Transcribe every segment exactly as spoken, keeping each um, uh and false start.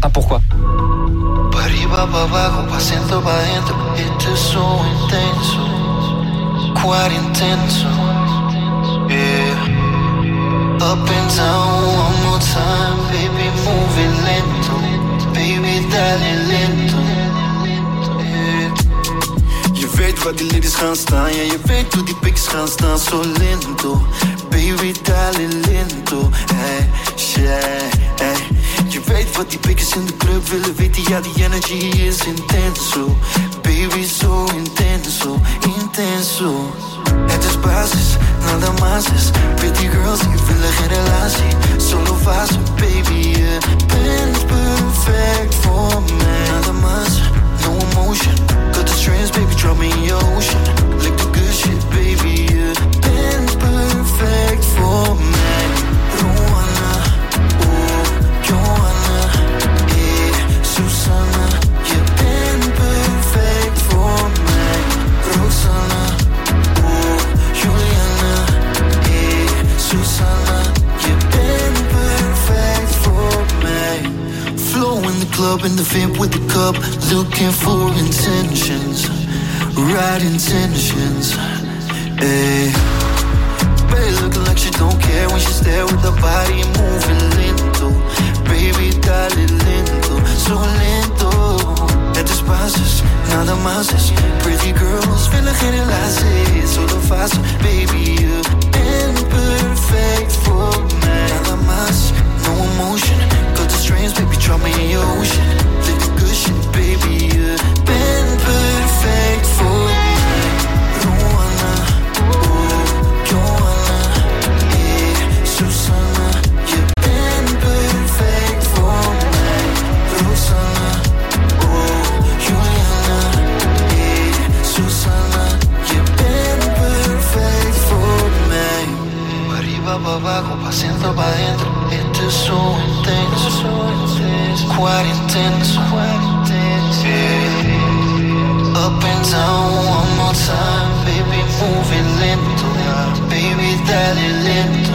Ah, pourquoi? Pa arriba, pa abajo, pa centro, pa dentro. Esto es so intenso, quite intenso. Yeah. Up and down one more time, baby, move it lento. Baby, dale lento. Yeah. Je weet waar die ladies gaan staan, ja, je weet hoe die pics gaan staan, zo lento. Baby, dale lento. Hey, shit, hey. Je weet wat die pikkers in de club willen weten, ja, die energy is intenso. Baby, zo intenso, intenso. Het is basis, nada más is. Pretty girls, die willen geen relatie. Solo fase, baby, je bent perfect voor mij. Nada más, no emotion. Cut the strings, baby, drop me in your ocean. Lick the good shit, baby, je bent perfect voor mij. Rowana, oh, Johanna, eh, Susanna, je bent perfect voor mij. Roxana, oh, Juliana, eh, Susanna, je bent perfect voor mij. Flow in the club, in the V I P with the cup, looking for intentions, right intentions, eh. Baby looking like she don't care when she stare with her body and moving lento. Baby, dale lento, so lento. Het is basis, nada más is. Pretty girls willen geen relatie, solo fase. Baby, je bent perfect voor mij. Nada más, no emotion. Cut the strings, baby, drop me in your ocean. Lick the good shit, baby, je bent perfect voor mij. Rowana, oh, Johanna, eh, Susanna, je bent perfect voor mij. Roxana, oh, Juliana, eh, Susanna, je bent perfect voor mij. Pa arriba, pa abajo, pa centro, pa dentro. Esto es so intenso, quite intenso, yeah. Up and down one more time, baby, move it lento, baby, dale lento.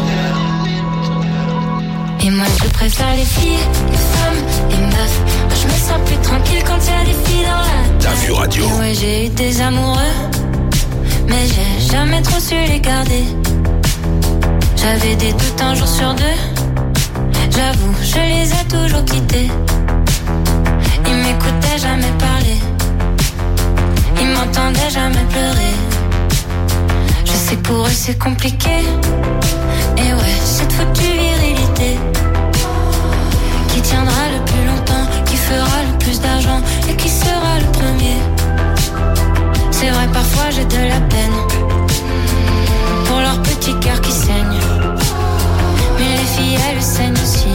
Et moi je préfère les filles, les femmes, les meufs. Moi je me sens plus tranquille quand y'a des filles dans la tête. T'as vu radio? Et ouais, j'ai eu des amoureux, mais j'ai jamais trop su les garder. J'avais des doutes un jour sur deux, j'avoue, je les ai toujours quittés. Ils m'écoutaient jamais parler, ils m'entendaient jamais pleurer. Je sais que pour eux c'est compliqué, et ouais, cette foutue virilité qui tiendra le plus longtemps, qui fera le plus d'argent et qui sera le premier. C'est vrai, parfois j'ai de la peine pour leur petit cœur qui saigne, mais les filles elles saignent aussi.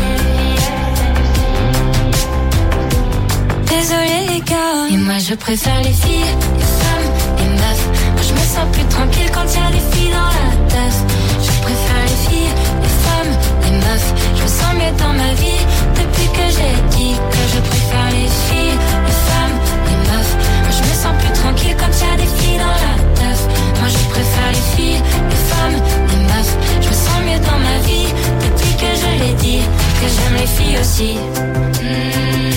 Désolé les gars, et moi je préfère les filles, les femmes, les meufs. Moi je me sens plus tranquille quand y'a des filles dans la teuf. Je préfère les filles, les femmes, les meufs. Je me sens mieux dans ma vie depuis que j'ai dit que je préfère les filles, les femmes, les meufs. Moi je me sens plus tranquille quand y'a des filles dans la teuf. Moi je préfère les filles, les femmes, les meufs. Je me sens mieux dans ma vie depuis que je l'ai dit que j'aime les filles aussi. Mmh.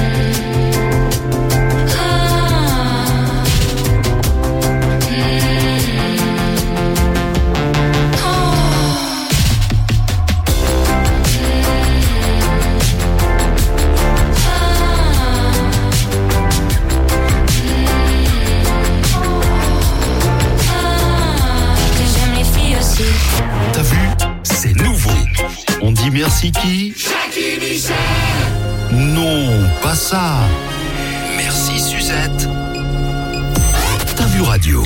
T'as vu? C'est nouveau. On dit merci qui? Jackie Michel. Non, pas ça. Merci Suzette. T'as vu radio?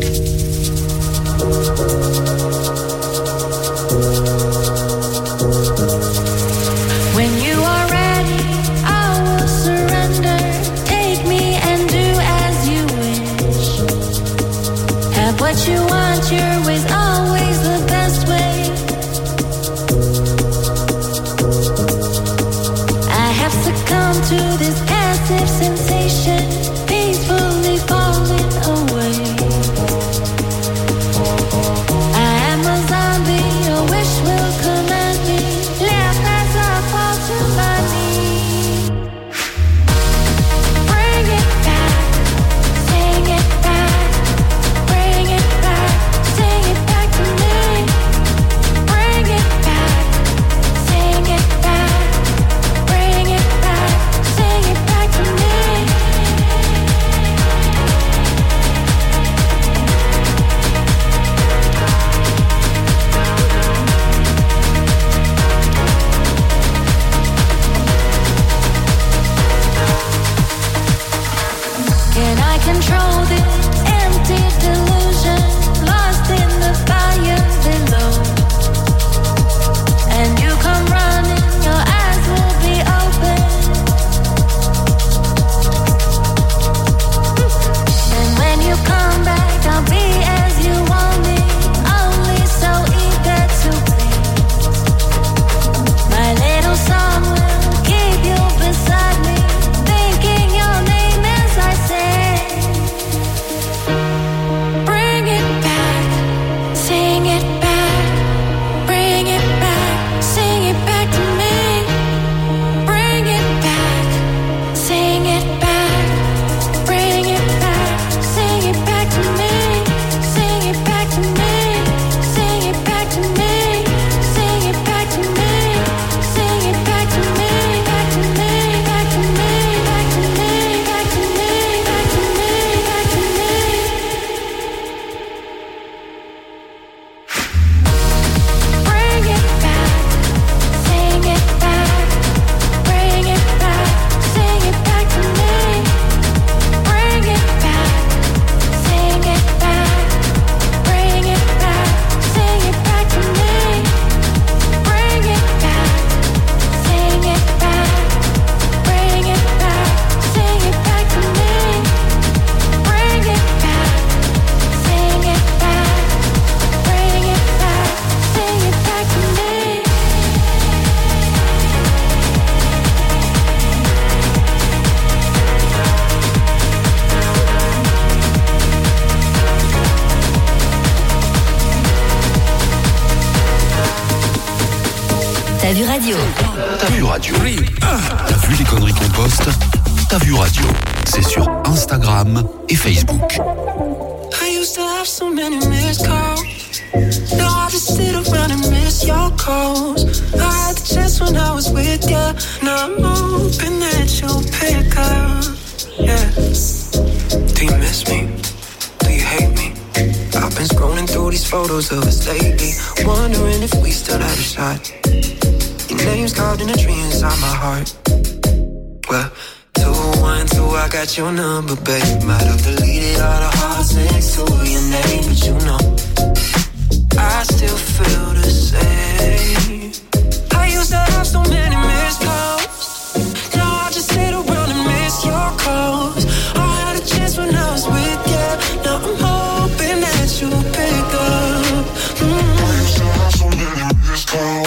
When you are ready, I will surrender. Take me and do as you wish. Have what you want, your way's always the best way. I have succumbed to this passive sensation, peacefully falling away. I am a zombie, your wish will command me. Left as I fall to my knees. Radio. T'as vu les conneries qu'on poste? T'as vu Radio. C'est sur Instagram et Facebook. I used to have so many missed calls. Now I just sit around and miss your calls. I had the chance when I was with you. Now I'm hoping that you'll pick up. Yeah. Do you miss me? Do you hate me? I've been scrolling through these photos of us lately, wondering if we still had a shot. Your name's carved in a tree inside my heart. Well, two one two, I got your number, babe. Might have deleted all the hearts next to your name, but you know I still feel the same. I used to have so many missed calls. Now I just sit around and miss your calls. I had a chance when I was with you. Now I'm hoping that you pick up. Mm-hmm. I used to have so many missed calls.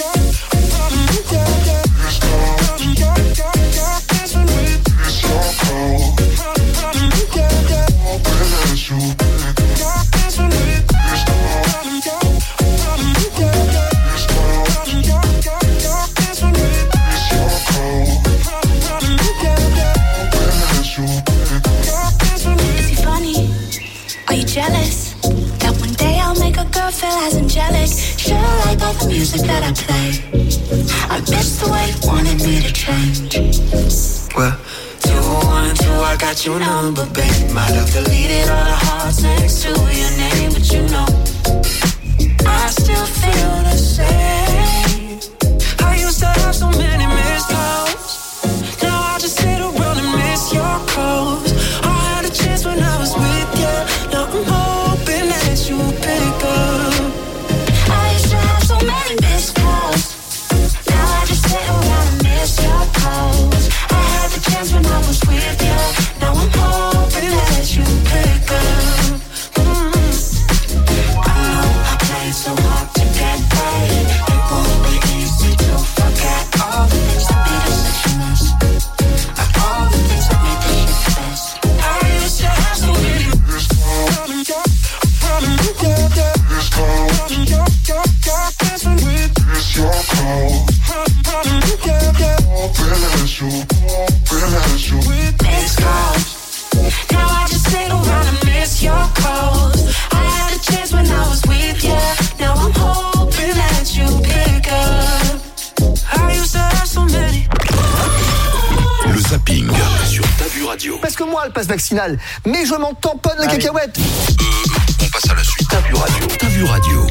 Jealous that one day I'll make a girl feel as angelic. Should've liked all the music that I play. I miss the way you wanted me to change. Well, two one two, I got your number, babe. Might have deleted all the hearts next to your name, but you know I still feel the same. I used to have so many missed calls. Now I just sit around and miss your calls. I had a chance when I was with you. Now I'm hoping that you pick up. I used to have so many missed calls. Now I just sit around and miss your calls. I had the chance when I was with you. Now I'm hoping that you pick up. Mm-hmm. I know I played so hard to get paid. It won't be easy to forget all the things that made us such a mess. Like all the things that made this shit best. I used to have so many missed calls. Missed calls. Now I just sit around and miss your calls. I had a chance when I was with you. Now I'm hoping that you pick up. I used to have so many. Le zapping sur T'as vu Radio. Parce que moi, le passe vaccinal, mais je m'en tamponne la cacahuète. Euh, on passe à la suite. T'as vu Radio. T'as vu Radio.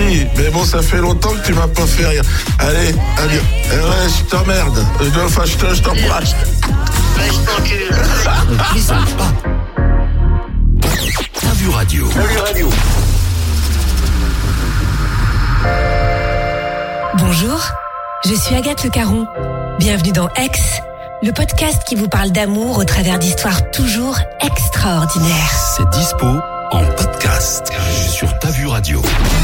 aussi. Mais bon, ça fait longtemps que tu m'as pas fait rire. Allez, allez, ouais, je t'emmerde. Enfin, je te, je t'embrasse. Laisse tranquille. Plus sympa. T'as vu radio. T'as vu radio. Bonjour, je suis Agathe Le Caron. Bienvenue dans Ex, le podcast qui vous parle d'amour au travers d'histoires toujours extraordinaires. C'est dispo en podcast sur T'as vu radio.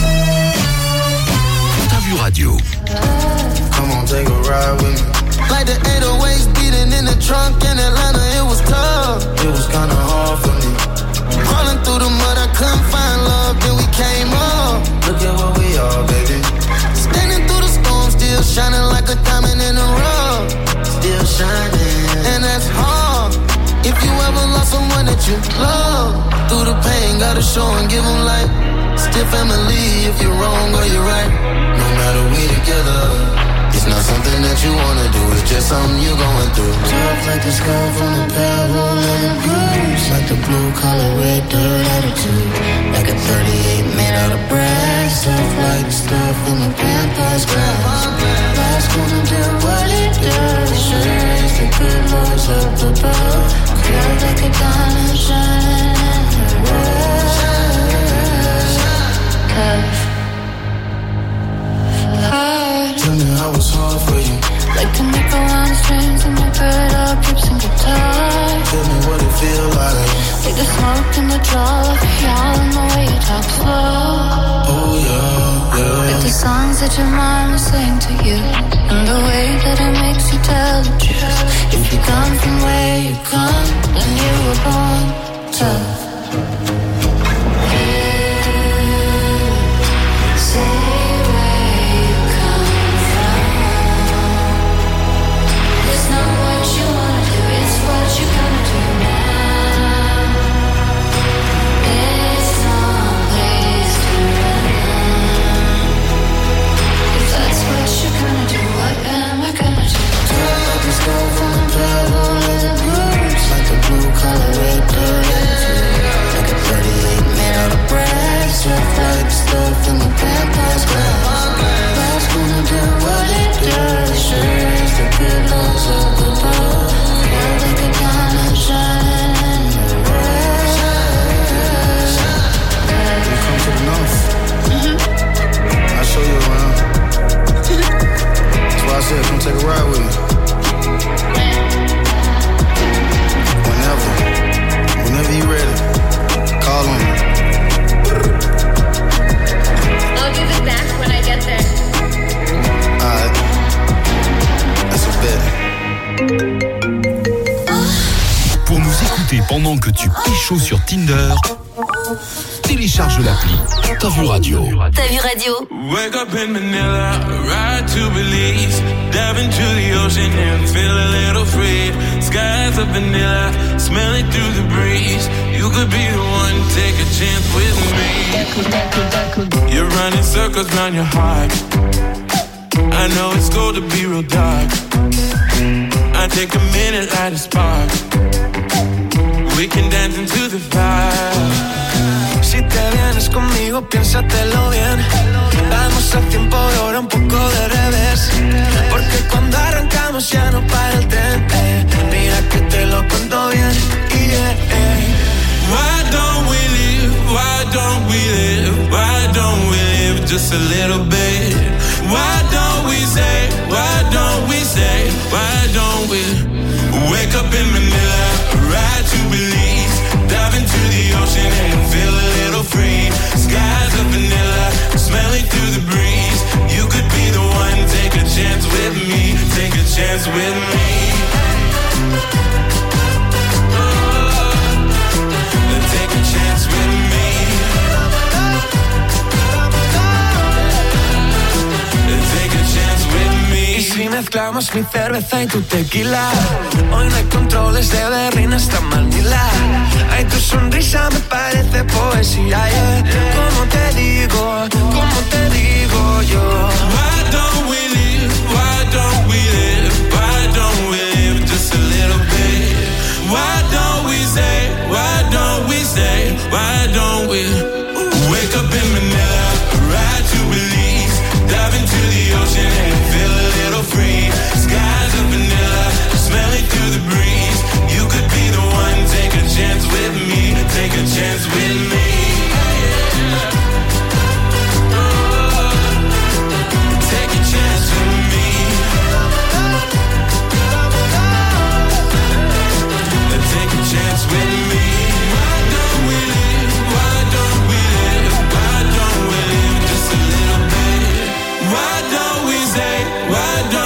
T'as vu radio. Come on, take a ride with me. Like the eight oh eights beating in the trunk in Atlanta, it was tough. It was kinda hard for me. Crawling through the mud, I couldn't find love, then we came up. Look at what we are, baby. Standing through the storm, still shining like a diamond in the rough. Still shining, and that's hard. If you ever lost someone that you love, through the pain, gotta show and give them light. Still family if you're wrong or you're right. No matter we together. It's not something that you wanna do, it's just something you're going through. Tough like the sky from the pebble and the bruise. Like the blue collar red dirt attitude. Like a thirty-eight made out of brass. Tough like the stuff in the vampires glass. Life's gonna do what it does. Sure as the good Lord's up above. Cold like a diamond shining in the rough. Tough. Tell me how it's hard for you. Like the nickel on the strings and my bird up hips and guitar. Tell me what it feel like. Like the smoke in the draw of y'all and the way you talk slow. Oh yeah, yeah. Like the songs that your mom will sing to you. And the way that it makes you tell the truth. If you come from where you come, then you were born tough. Stuff in the vampires glass. Life's gonna do what it does. Sure as the good Lord's up above. Cold like a diamond shining in the rough. You come to the north. Mm-hmm. I'll show you around. That's why I said come take a ride with me. Whenever, whenever you ready, call on me. I'll give it back when I get there. Alright. That's a bet. Pour nous écouter pendant que tu pécho sur Tinder, télécharge l'appli T'as vu radio. T'as vu radio? Wake up in Manila, ride to Belize, dive into the ocean and feel a little free. Skies of vanilla, smell it through the breeze. You could be the one, take a chance with me. You're running circles round your heart. I know it's cold to be real dark. I take a minute, light a spark. We can dance into the vibe. Si te vienes conmigo, piénsatelo bien. Vamos a tiempo y ahora un poco de revés. Porque cuando arrancamos ya no para el tren. Eh. Mira que te lo cuento bien. Yeah, eh. Why don't we live? Why don't we live? Why don't we live just a little bit? Why don't we say? Why don't we say? Why don't we wake up in Manila, ride to Belize, dive into the ocean and feel a little free. Skies of vanilla, smelling through the breeze. You could be the one, take a chance with me, take a chance with me. Take a chance with me. Take a chance with me. Y si mezclamos mi cerveza y tu tequila, hoy no hay controles de Berlín hasta Manila. Ay, tu sonrisa me parece poesía, yeah. ¿Cómo te digo? ¿Cómo te digo yo? Why don't we live? Why don't we live? Why don't we live just a little bit? Why don't we say? Why don't we say? Why don't we wake up in Manila, ride to Belize?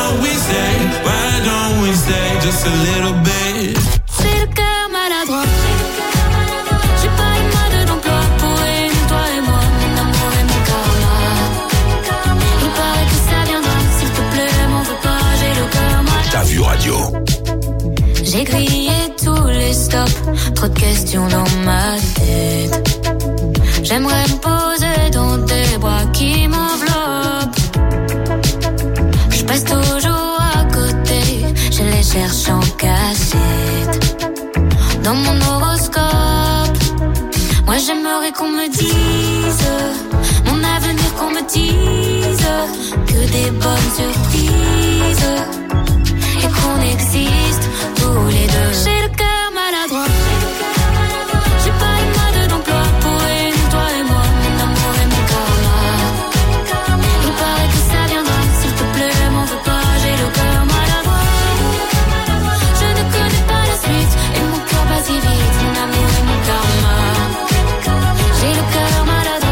don't we stay? Why don't we stay just a little bit? J'ai le cœur maladroit. J'ai pas une mode d'emploi pour aimer toi et moi, mon amour et mon karma. Il paraît que ça viendra, s'il te plaît, m'en veux pas, j'ai le cœur maladroit. T'as vu radio? J'ai grillé tous les stops, trop de questions dans ma tête. J'aimerais me poser dans des bras qui m'enveloppent. Je passe toujours à côté, je les cherche en cachette. Dans mon horoscope, moi j'aimerais qu'on me dise mon avenir, qu'on me dise que des bonnes surprises et qu'on existe tous les deux. J'ai le cœur maladroit. J'ai pas une mode d'emploi pour aimer toi et moi, mon amour et mon karma. Il paraît que ça viendra, s'il te plaît, m'en veux pas, j'ai le cœur maladroit. Je ne connais pas la suite et mon cœur bat si vite, mon amour et mon karma. J'ai le cœur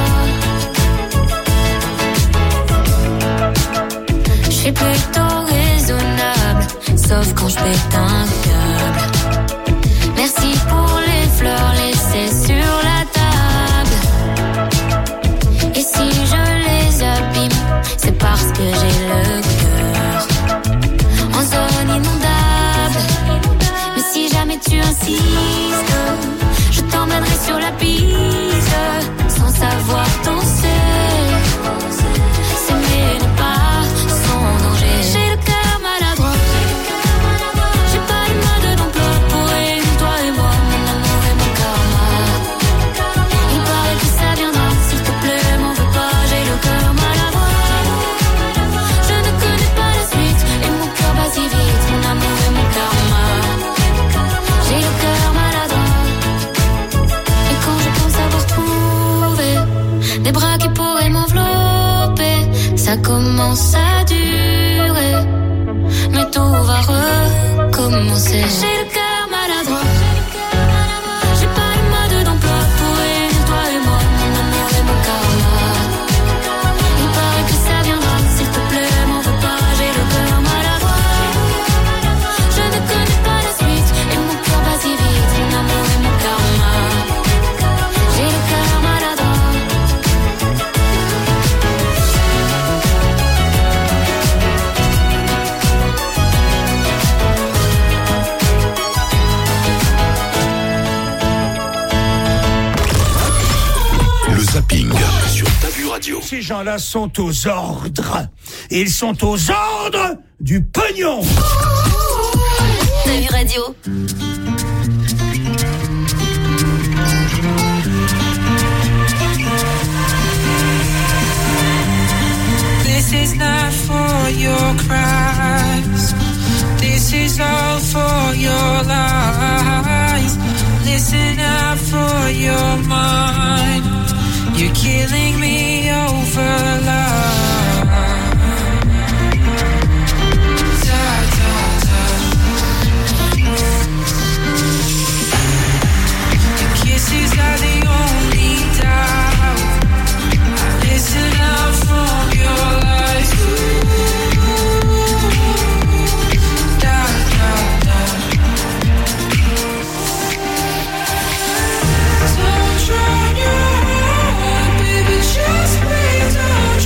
maladroit. Je suis plutôt raisonnable, sauf quand je pète un câble. Merci pour les fleurs laissées sur la table. Et si je les abîme, c'est parce que j'ai le cœur en zone inondable. Mais si jamais tu insistes, je t'emmènerai sur la piste, sans savoir danser. S'aimer n'est pas sans danger. J'ai le cœur maladroit. J'ai pas une mode d'emploi pour aimer toi et moi, mon amour et mon karma. Il paraît que ça viendra, s'il te plaît, m'en veux pas, j'ai le cœur maladroit. Je ne connais pas la suite et mon cœur bat si vite, mon amour et mon karma. J'ai le cœur maladroit. Et quand je pense avoir trouvé des bras qui pourraient m'envelopper, ça commence à durer, mais tout va recommencer. J'ai le cœur maladroit. J'ai pas une mode d'emploi pour aimer toi et moi, mon amour et mon karma. Il paraît que ça viendra, s'il te plaît, m'en veux pas, j'ai le cœur maladroit. Je ne connais pas la suite et mon cœur bat si vite, mon amour et mon karma. J'ai le cœur maladroit. Le zapping sur T'as vu radio. Ces gens-là sont aux ordres. Ils sont aux ordres du pognon. T'as vu radio? This is not for your cries. This is all for your lies. Listen out for your mind. You're killing me over love. Da, da, da. Your kisses are the only doubt. Listen out for your lies. Da, da, da. Don't drown your heart, baby, just breathe down.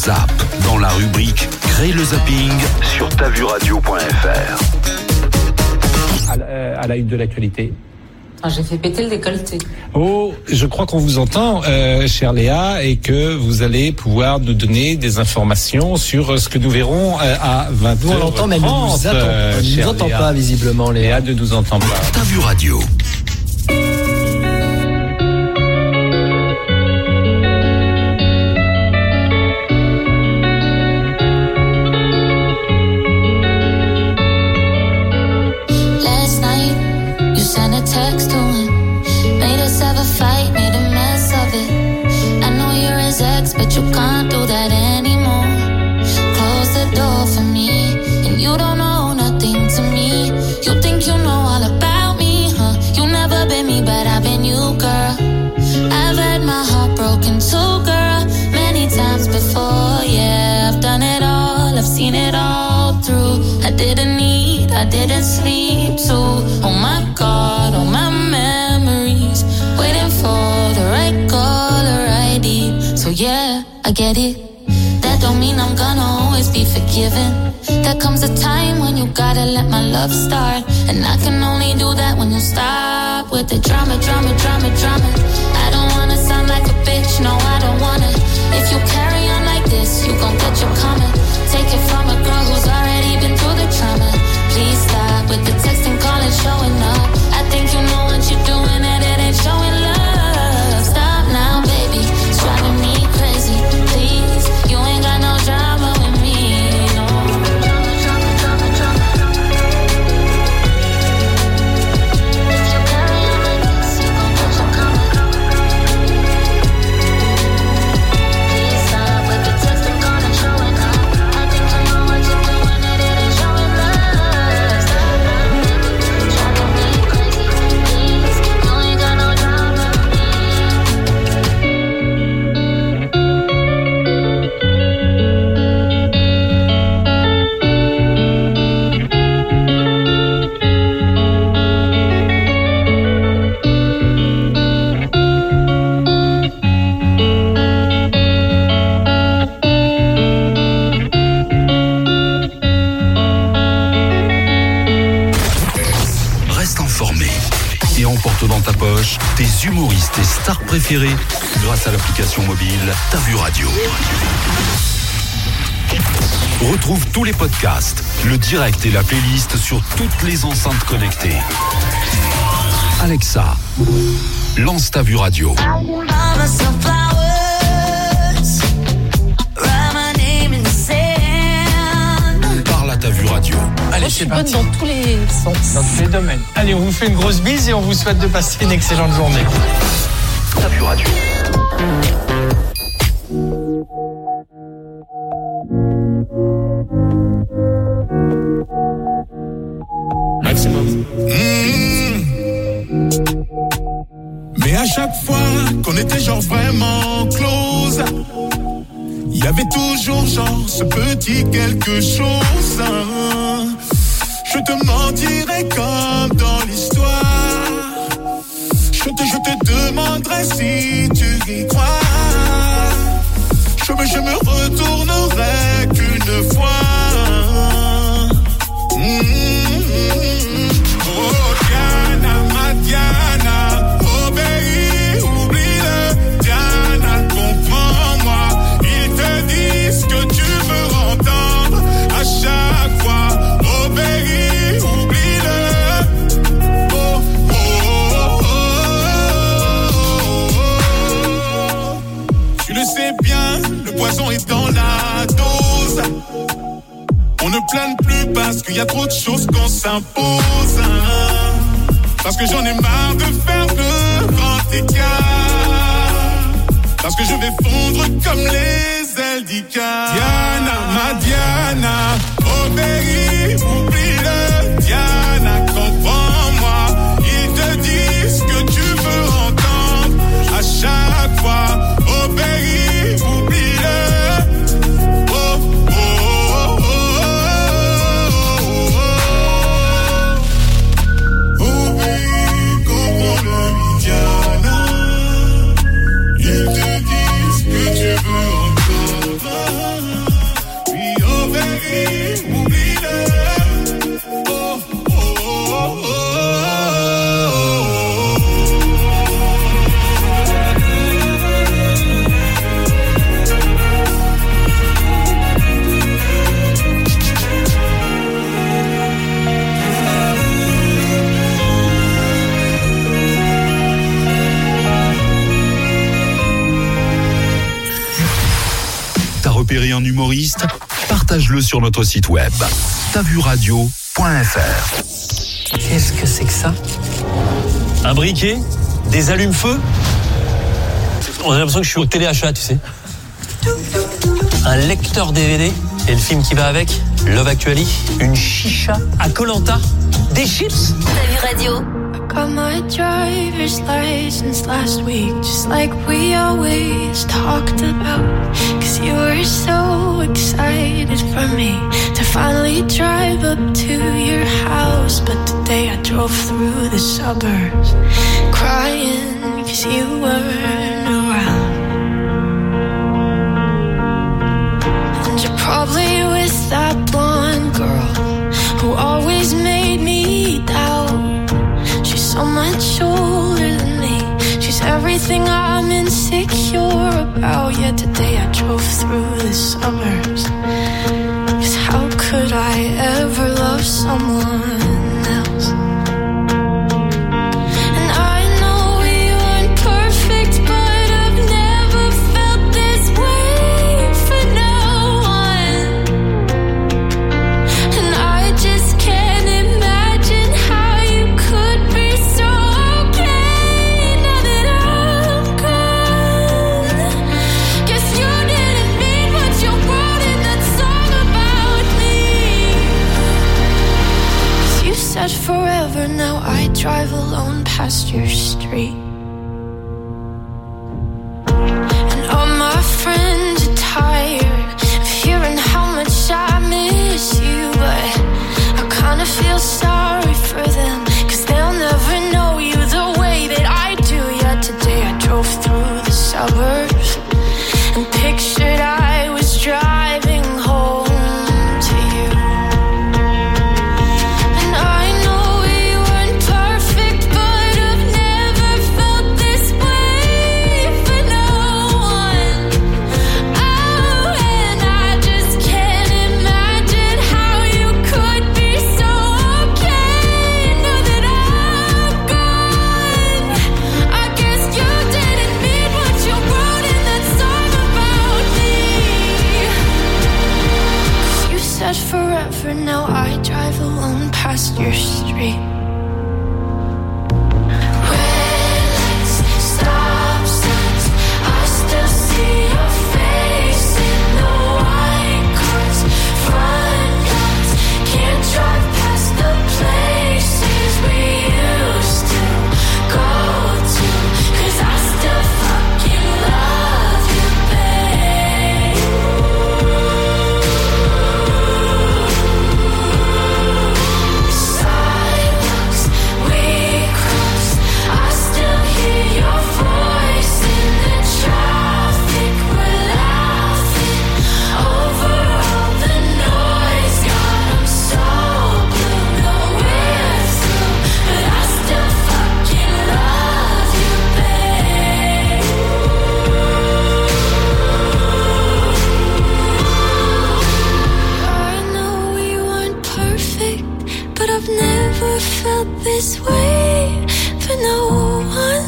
Zap, dans la rubrique Crée le zapping sur tavuradio point f r. À la, à la une de l'actualité. Ah, j'ai fait péter le décolleté. Oh, je crois qu'on vous entend, euh, chère Léa, et que vous allez pouvoir nous donner des informations sur ce que nous verrons euh, à vingt heures trente. Nous on l'entend, mais elle ne nous, attend, euh, elle nous entend Léa. pas visiblement, Léa. Léa ne nous entend pas. T'as vu radio. Text to him, made us have a fight, made a mess of it. I know you're his ex, but you can't do that anymore. Close the door for me, and you don't know nothing to me. You think you know all about me, huh? You never been me, but I've been you, girl. I've had my heart broken too, girl, many times before. Yeah, I've done it all, I've seen it all through. I didn't eat, I didn't sleep too. Oh my God, all my memories, waiting for the right call, the right deed. So yeah, I get it. That don't mean I'm gonna always be forgiven. There comes a time when you gotta let my love start, and I can only do that when you stop with the drama, drama, drama, drama. I don't wanna sound like a bitch, no, I don't wanna. If you carry on like this, you gon' get your karma. Take it from a girl who's already been through the trauma. Please stop with the texting, calling, showing up. I think you know what you're doing and it ain't showing love. Stop now, baby, it's driving me crazy. Please, you ain't got no drama with me, no. Drama, drama, drama, drama. If you carry on like this, you gon' get your karma. Please stop with the texting, calling, showing up. I think you know what you're doing and it ain't showing love. Stop now, baby, driving me crazy. Please, you ain't got no drama with me. Reste informé et emporte dans ta poche tes humoristes et stars préférés grâce à l'application mobile T'as vu radio. Retrouve tous les podcasts, le direct et la playlist sur toutes les enceintes connectées. Alexa, lance T'as vu radio. Parle à T'as vu radio. Allez, c'est parti. Dans tous les sens. Dans tous les domaines. Allez, on vous fait une grosse bise et on vous souhaite de passer une excellente journée. T'as vu radio. Maximum. Mmh. Mais à chaque fois qu'on était genre vraiment close, il y avait toujours genre ce petit quelque chose. Hein. Je te mentirais comme dans l'histoire. Je te, je te demanderais si tu y crois. Je me, je me retournerai qu'une fois. Mmh. Oh Diana, ma Diana, obéis, oublie-le. Diana, comprends-moi. Ils te disent que tu veux entendre à chaque fois. Obéis, oublie-le. Oh, oh, oh, oh, oh. Tu le sais bien, le poison est dans la dose. On ne plane plus parce qu'il y a trop de choses qu'on s'impose. Hein. Parce que j'en ai marre de faire de grand écart. Parce que je vais fondre comme les ailes d'Icar. Diana, ma Diana, obéis, oublie-le. Diana, comprends-moi. Ils te disent que tu veux entendre à chaque fois. Obéis, oublie-le. Oh, oh, oh, oh. Ils te disent que tu veux encore. repérer un humoriste? Partage-le sur notre site web tavuradio point f r. Qu'est-ce que c'est que ça? Un briquet? Des allumes-feu? On a l'impression que je suis au téléachat, tu sais. Un lecteur D V D et le film qui va avec, Love Actually, une chicha à Koh-Lanta, des chips. T'as vu radio? Got my driver's license last week, just like we always talked about. Cause you were so excited for me to finally drive up to your house. But today I drove through the suburbs, crying cause you weren't around. And you're probably with that blonde girl who always made me doubt. She's so much older than me. She's everything I'm insecure about. Yet today I drove through the suburbs. Cause how could I ever love someone else? And I know we weren't perfect, but I've never felt this way for no one. And I just can't imagine how you could be so okay now that I'm gone. Guess you didn't mean what you wrote in that song about me. 'Cause you said forever, now I drive alone past your street. And all my friends are tired of hearing how much I miss you, but I kinda feel sorry for them, cause they'll never know you the way that I do. Yet today I drove through the suburbs and pictured I was driving home to you. And I know we weren't perfect, but I've never felt this way for no one. Oh, and I just can't imagine how you could be so okay now that I'm gone. I guess you didn't mean what you wrote in that song about me. 'Cause you said forever, now I drive alone past your street. Red lights, stop signs, I still see your face in the white cars, front yards. Can't drive past the places we used to go to, 'cause I still fucking love you, babe. Sidewalks we cross, I still hear your voice in the traffic. We're laughing over all the noise. God, I'm so blue, no we're through, but I still fucking love you, babe. I know we weren't perfect, but I've never felt this way for no one.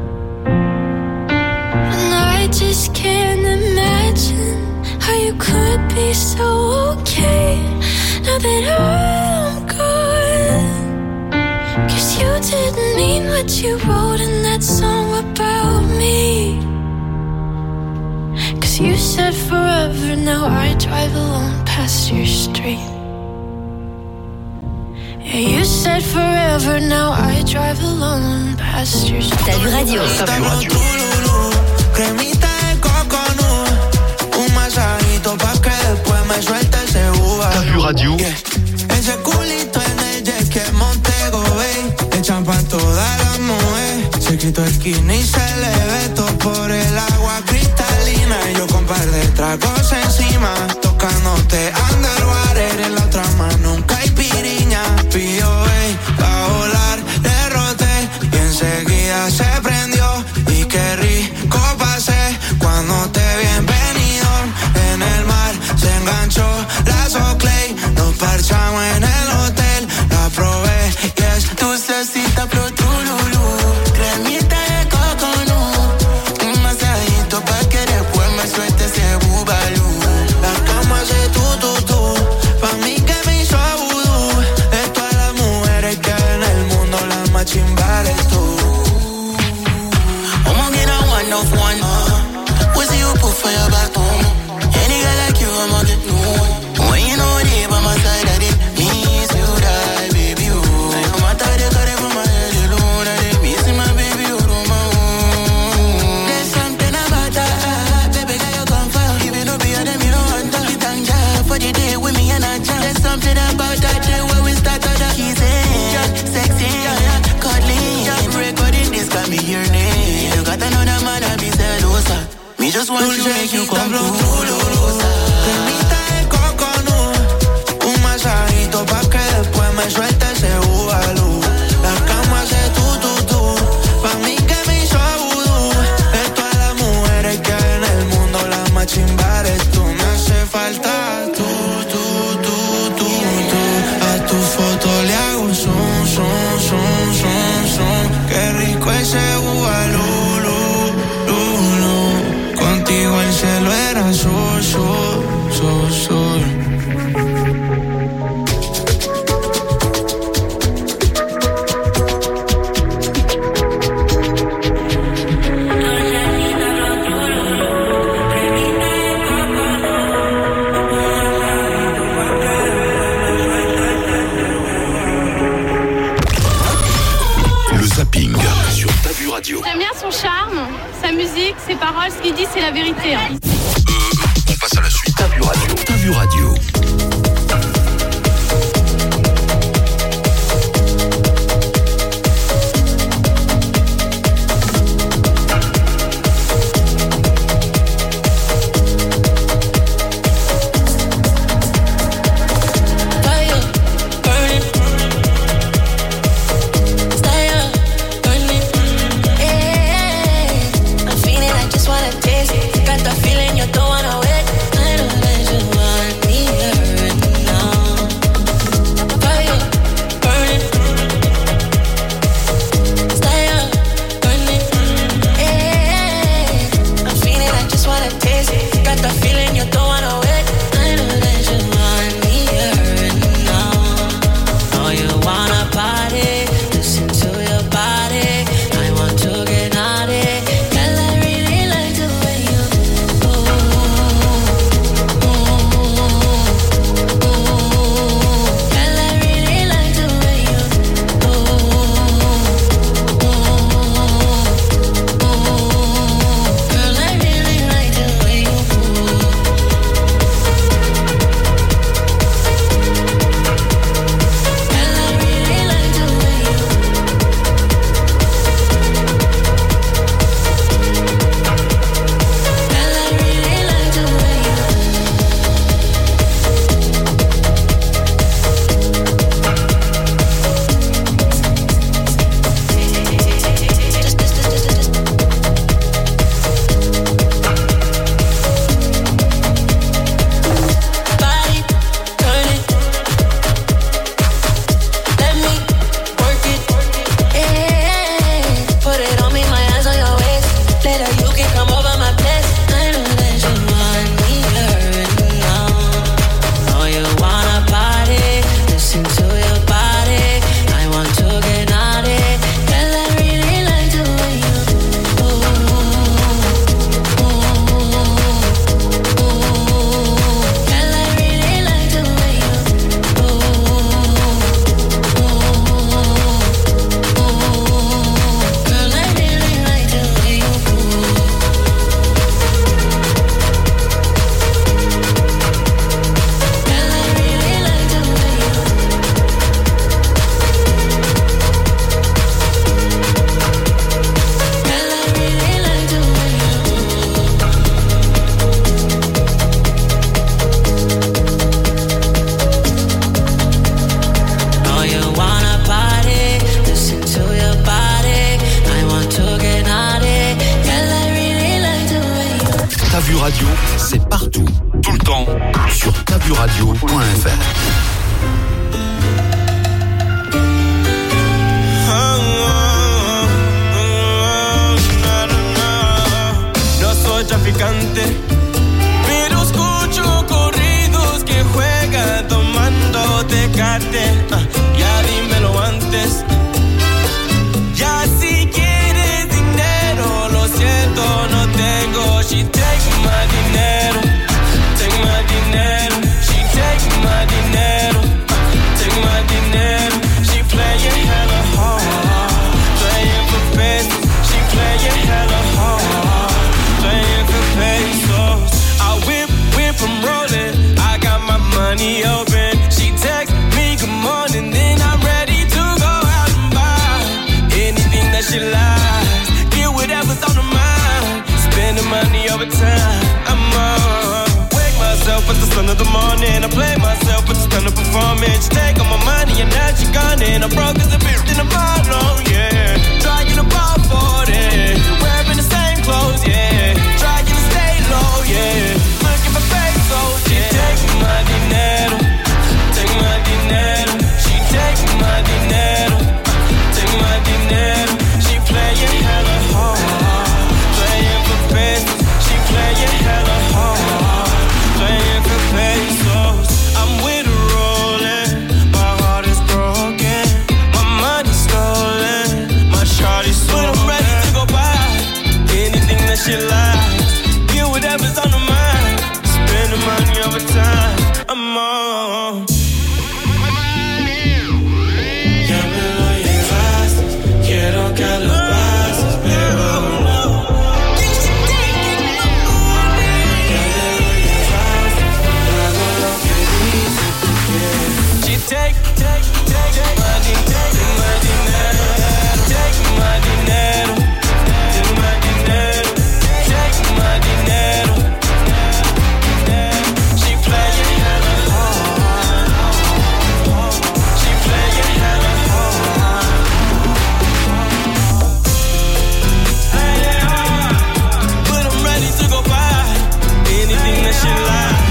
And I just can't imagine how you could be so okay now that I'm gone. 'Cause you didn't mean what you wrote in that song about me. 'Cause you said forever, now I drive alone past your street. Yeah, you said forever, now I drive alone past your street. T'as vu radio? T'as vu radio. Cremita de coconut, un masajito pa' que después me suelte ese uva. T'as vu radio? Yeah. Ese culito en el jet que Montego Bay, le echan pa' todas las mujeres. Se quitó el skinny y se le ve todo por el agua cristalina. Y yo con par de tragos encima, tocándote underwater. En la otra mano nunca hay piriña. Pidió, ey, pa' volar, le roté y enseguida se prendió. Y qué rico pasé cuando te vi en Benidorm. En el mar se enganchó la Soclay. Nos parchamos en el hotel, la probé y es dulcecita pro trululú. Cremita de coconut, un masajito pa' que después me suelte ese bubalú. something about that day when we start on the kissing. Yeah, sexy, yeah, yeah, cuddling. Yeah, recording this got me your name. You got another man, I be celosa. Me just want to make you come true. Cremita de coconut, un masajito pa' que después me suelte ese bubalú. La cama hace tú, tú, tú, pa' mí que me hizo vudú. De todas las mujeres que hay en el mundo, la más chimba eres tú. Me hace falta tú, tú, tú, tú, tú. A tu foto le hago zoom, zoom, zoom, zoom, zoom. Qué rico ese bubalú, lu, lu, lu. Contigo el cielo era azul, azul, azul, azul. Sur Ta Vu Radio. J'aime bien son charme, sa musique, ses paroles, ce qu'il dit, c'est la vérité. Hein. Euh, on passe à la suite. Ta Vu Radio. Ta Vu Radio. Got the feeling you don't wanna wait. I know that you want me. Radio, c'est partout, tout le temps, sur ta vu radio point f r. No soy traficante, pero escucho corridos que juegan tomando Tecate. Uh, ya dímelo antes. Ya si quieres dinero, lo siento, no tengo. She take my dinero, take my dinero. She take my dinero, take my dinero. She playing hella hard, playing for pesos. She playing hella hard, playing for pesos. I whip, whip, I'm rolling. I got my money open. She take over time. I'm on. Wake myself at the sun of the morning. I play myself at the stand up performance. Take all my money and now she gone in. I'm broke as a bitch in a bottle, yeah. Trying to ball forty. Wearing the same clothes, yeah. Trying to stay low, yeah. Looking for pesos, yeah. She take my dinero. Take my dinero. She take my dinero. Take my dinero. She playing hella hard. Playing for pesos. She playing hella hard. Playing for pesos. I'm with her rolling. My heart is broken. My money's stolen. My shawty's stolen. But I'm ready to go buy anything that she likes. Get whatever's on her mind. Spend the money over time. I'm on. Ya me lo llevaste. Quiero que lo pases, pero no. Ya me lo llevaste. Hago lo que dices. She take, take, take, take my dinero, my dinero. Take my dinero, take my dinero. Take my dinero. She playing hella hard. She playing hella hard. But I'm ready to go buy anything that she likes.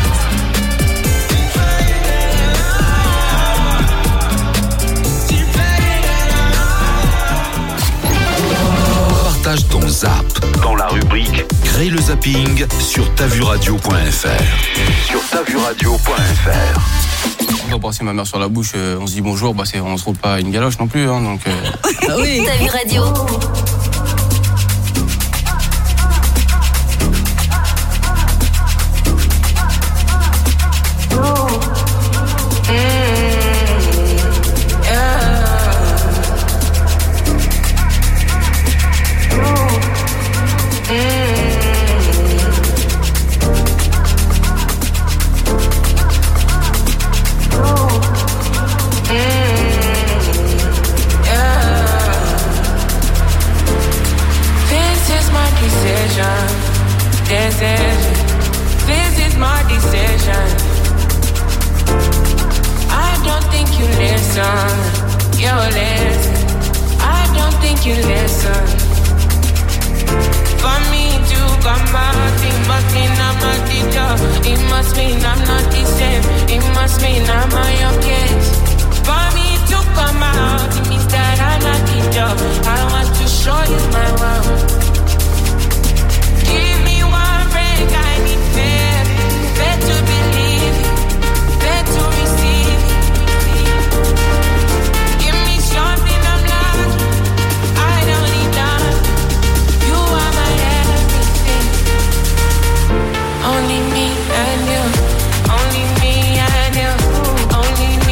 Partage ton zap dans la rubrique Crée le zapping sur tavuradio point f r. Sur tavuradio point f r. On va passer ma mère sur la bouche, euh, on se dit bonjour, bah c'est, on se roule pas une galoche non plus, hein, donc. Euh... Ah oui. T'as vu radio. This is my decision. I don't think you listen. You listen. I don't think you listen. For me to come out, it must mean I'm not the job. It must mean I'm not the same. It must mean I'm on your case. For me to come out, it means that I'm not the job. I want to show you my world. Give me one break, I need fair. Fair to believe, fair to receive. Give me something I'm not. I don't need that. You are my everything. Only me and you. Only me and you. Only me.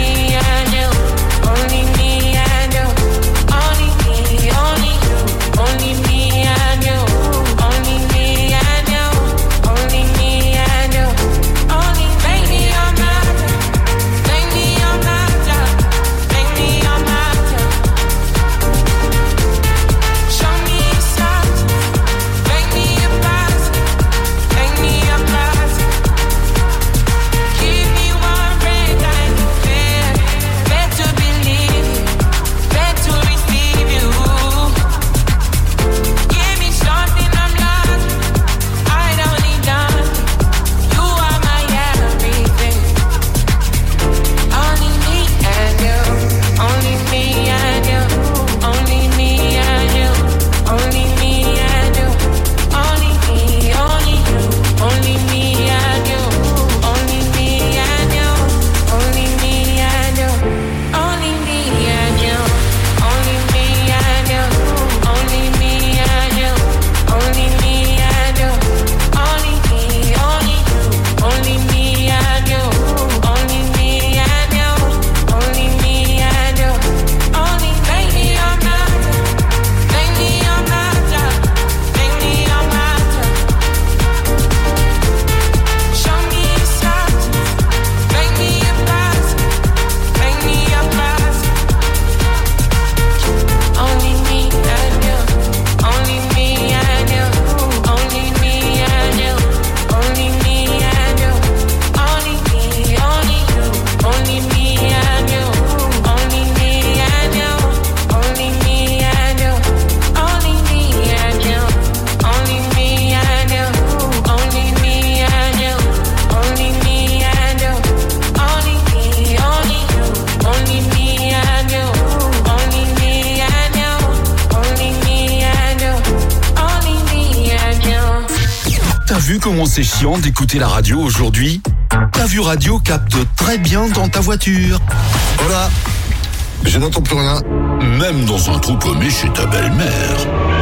comment c'est chiant d'écouter la radio aujourd'hui? Ta Vue Radio capte très bien dans ta voiture. Voilà, je n'entends plus rien. Même dans un trou paumé chez ta belle-mère.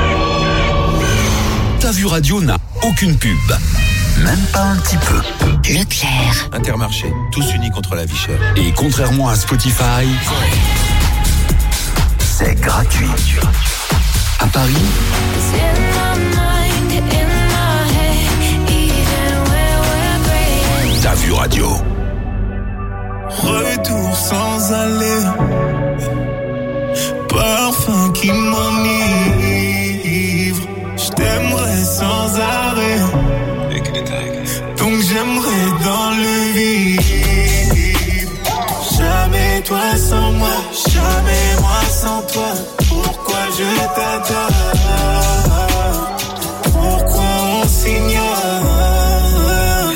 Ta Vue Radio n'a aucune pub. Même pas un petit peu. Leclerc. Intermarché, tous unis contre la vie chère. Et contrairement à Spotify, c'est gratuit. À Paris, Ta Vue Radio. Retour sans aller, parfum qui m'enivre. Je t'aimerais sans arrêt, donc j'aimerais dans le vide. Jamais toi sans moi, jamais moi sans toi. Pourquoi je t'adore? Pourquoi on s'ignore?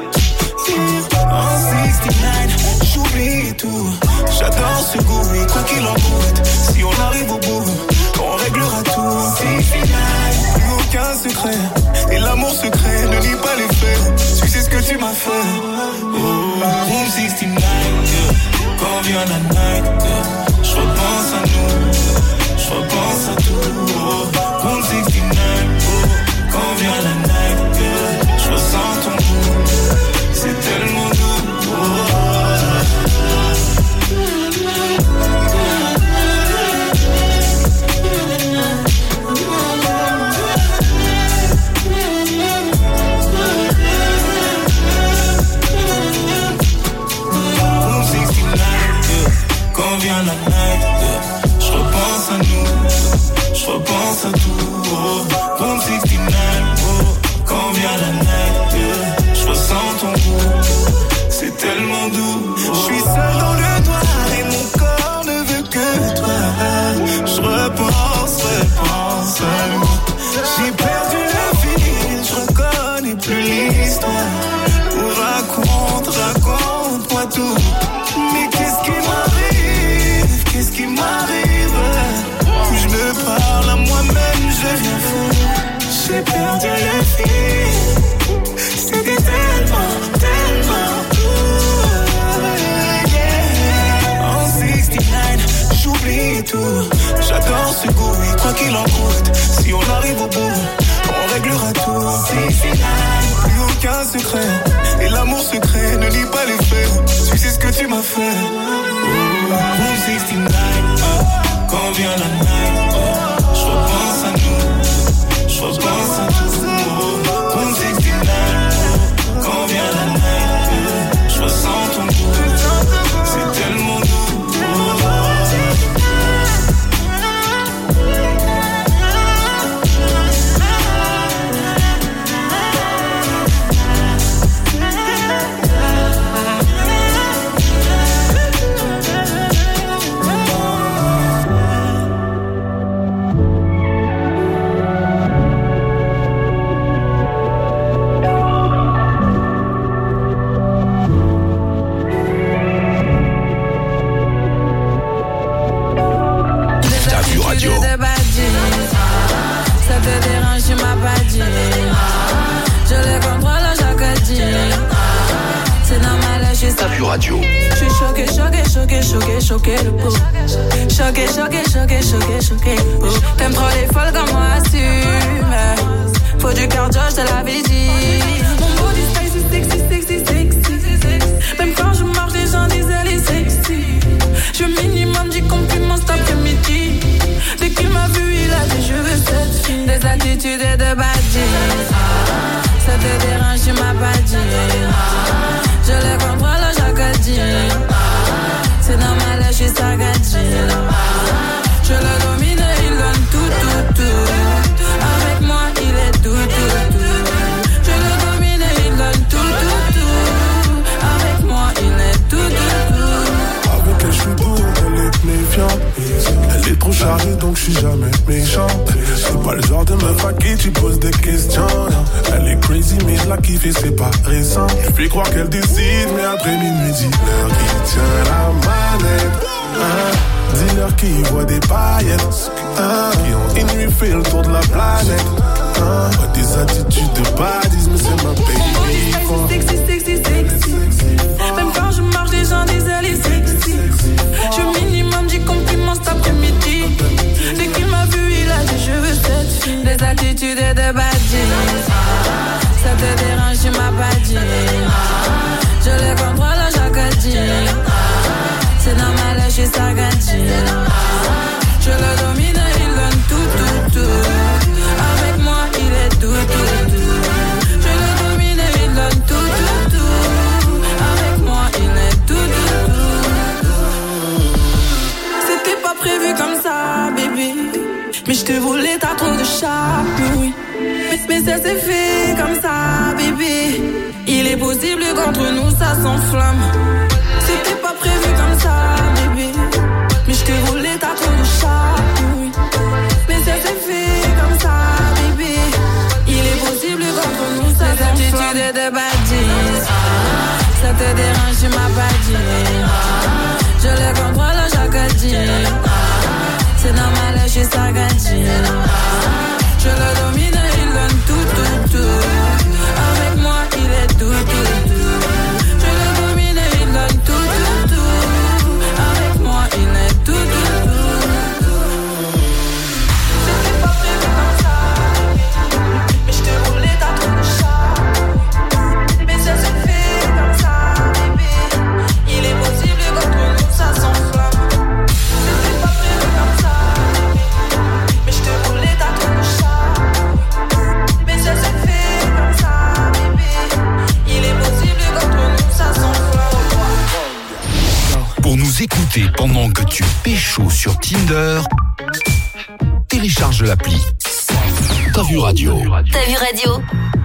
En soixante-dix-neuf, j'oublie tout. J'adore ce goût et quoi qu'il en coûte, si on arrive au bout, on réglera tout. soixante-dix-neuf, plus aucun secret. Et l'amour secret ne nie pas les faits. Tu sais ce que tu m'as fait. Oh, Room soixante-dix-neuf, yeah. Quand vient la night, yeah. Je repense à nous, je repense à tout. Oh, Room soixante-dix-neuf, oh. Quand vient la night, yeah. Je ressens ton goût, c'est tellement doux. Oh. Quand vient la night, yeah. Je repense à nous, je repense à tout. Oh, Room soixante-dix-neuf, oh. Quand vient la night, yeah. Je ressens ton goût, c'est tellement doux. Oh. Je suis seul dans le noir et mon corps ne veut que toi. Je repense, repense à nous. J'ai perdu le fil, je reconnais plus l'histoire. Oh, raconte, raconte-moi tout. Mais qu'est-ce qui m'arrive? Qu'est-ce qui m'arrive? Je me parle à moi-même, je deviens fou. J'ai perdu le fil. C'était tellement, tellement cool, yeah. En soixante-dix-neuf, j'oublie tout. J'adore ce goût et quoi qu'il en coûte, si on arrive au bout, on réglera tout. soixante-dix-neuf, plus aucun secret. Et l'amour secret ne nie pas les faits. Tu sais ce que tu m'as fait. Room soixante-dix-neuf, oh. Quand vient la night, oh. Je repense à nous, je repense à tout. Oh. Room soixante-dix-neuf, oh. Quand vient la night, oh. Je ressens ton goût, c'est tellement doux. Oh. Ta Vue Radio. Je suis choqué, choqué, choqué, choqué, choqué le pot. Choqué, choqué, choqué, choqué, choqué le pot. T'aimes trop les folles comme moi, assume. Faut du cardio, je te l'avais dit. Mon body spicy, sexy, sexy, sexy. Même quand je marche, les gens disent elle est sexy. Je minimum du compliment cet après-midi. Dès qu'il m'a vu, il a dit je veux cette fille. Des attitudes et de badges. Ça te dérange, tu m'as pas dit. Je le comprends, le jacadie. C'est normal, je suis sagadie. Je le domine, il donne tout, tout, tout. Avec moi, il est tout, tout, tout. Je le domine, il donne tout, tout, tout. Avec moi, il est tout, tout, tout. Avec elle, je suis doux, elle est méfiante. Elle est trop chargée, donc je suis jamais méchant. C'est pas le genre de meuf à qui tu poses des questions. Elle est crazy, mais je la kiffe et c'est pas récent. Je fais croire qu'elle décide, mais après minuit, dis-leur qui tient la manette. Hein? Dis-leur qui y voient des paillettes, hein, qui ont une nuit fait le tour de la planète, hein, pas des attitudes de badis, mais c'est ma baby. Sexy, sexy, sexy. Même quand je marche, les gens disent elle est sexy. Je minimum, j'ai compliments cet après-midi. Dès qu'il m'a vu, il a dit je veux cette fille. Des attitudes et des badis. Ça te dérange, tu m'as pas dit. Je les contrôle à chaque jean. C'est normal, je suis sagadi. Je le domine, il donne tout, tout, tout. Avec moi, il est tout, tout, tout. Je le domine, il donne tout, tout, tout. Avec moi, il est tout, tout, tout. C'était pas prévu comme ça, baby. Mais je te voulais, t'as trop de charme, oui. Mais, mais ça s'est fait comme ça, bébé. Il est possible qu'entre nous ça s'enflamme. C'était pas prévu comme ça, bébé. Mais je te voulais, t'as trop de charme, oui. Mais ça s'est fait comme ça, bébé. Il est possible qu'entre nous ça s'enflamme. Des attitudes et des badis. Ça te dérange, tu m'as pas dit. Je les contrôle à chaque jean. C'est normal, je suis sagadi. Je le domine, il donne tout, tout, tout. Avec moi, il est tout, tout, tout. Je le domine, il donne tout, tout, tout. Avec moi, il est tout, tout, tout. C'était pas prévu comme ça. Mais je te voulais, t'as trop de charme. Mais ça s'est fait comme ça, bébé. Il est possible qu'entre nous ça s'enflamme. C'était pas prévu comme ça. Mais je te voulais, t'as trop de charme. Mais ça s'est fait comme ça, bébé. Il est possible qu'entre nous ça s'enflamme. Pour nous écouter pendant que tu pécho sur Tinder, télécharge l'appli T'as vu radio. T'as vu radio?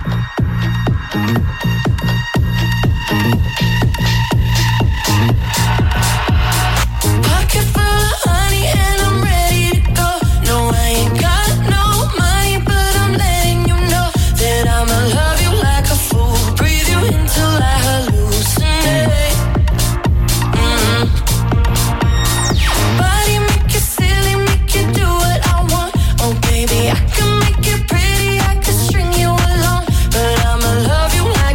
Pocket full of honey and I'm ready to go. No, I ain't got no money, but I'm letting you know that I'ma love you like a fool. Breathe you in till I hallucinate. Mm-hmm. Body make you silly, make you do what I want. Oh baby, I can make it pretty, I can string you along, but I'ma love you like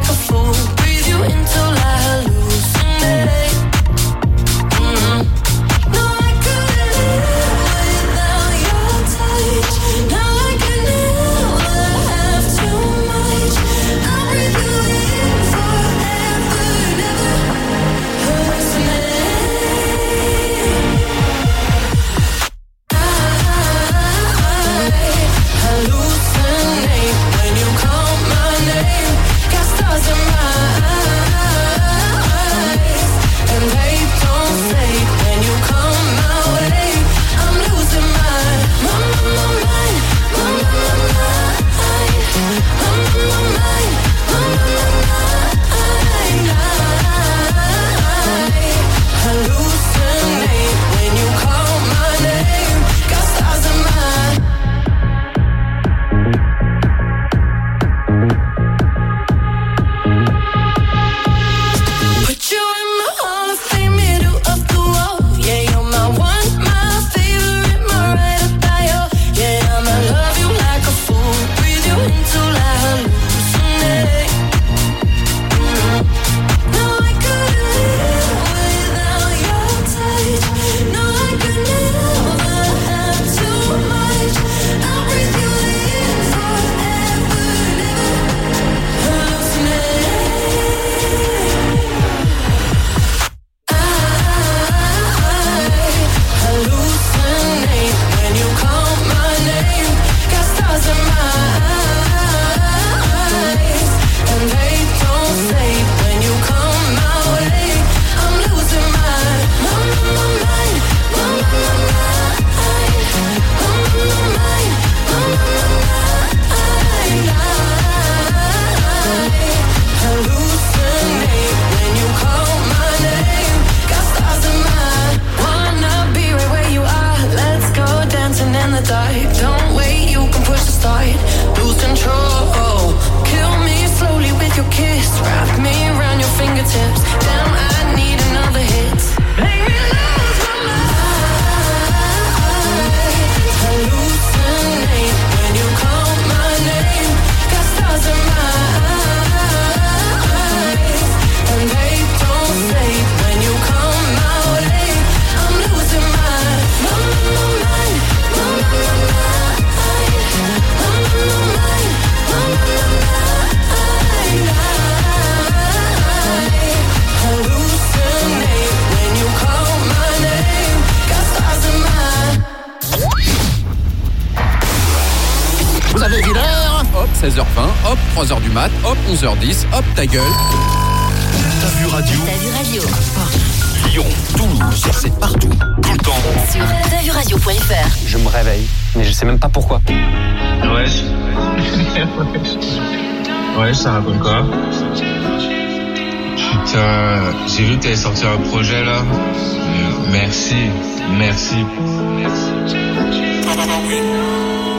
seize heures vingt, hop, trois heures du mat, hop, onze heures dix, hop, ta gueule. T'as vu radio. T'as vu radio. Lyon, Toulouse, c'est partout, tout le temps. Sur t'as vu radio point f r. Je me réveille, mais je sais même pas pourquoi. Ouais. Ouais, ça raconte quoi? Putain, j'ai vu que t'avais sorti un projet là. Merci, merci. Merci.